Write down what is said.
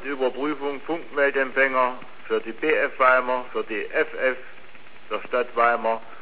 Überprüfung Funkmeldempfänger für die BF Weimar, für die FF der Stadt Weimar